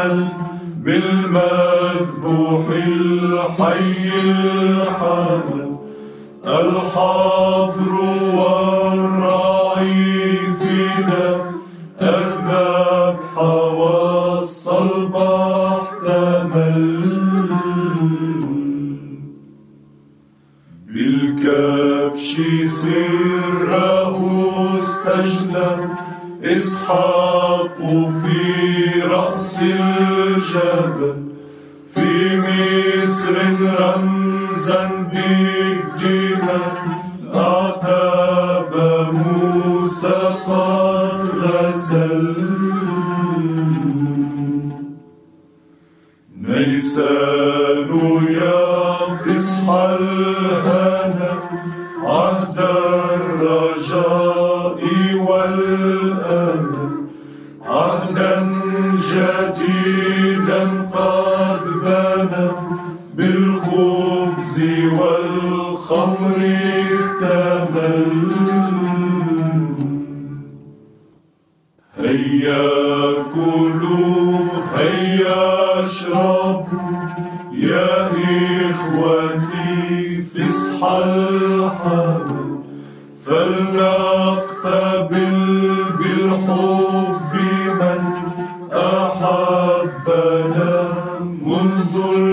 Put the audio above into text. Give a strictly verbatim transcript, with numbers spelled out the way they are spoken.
نأمل بالمذبوح الحي الحامل الحبر والراعي فينا الذبح والصلب احتمل بالكبش سره استجلى إسحاق في رأس الجبل في مصر رمزا بالدماء أعتاب موسى قد غسل نيسان يا فصح الهنا عهد الرجاء والأمل عهدا جديدا قد بنى بالخبز والخمر اكتمل هيا كلوا هيا اشربوا يا إخوتي فصح الحمل فلنقتبل بالحب من أحبنا منذ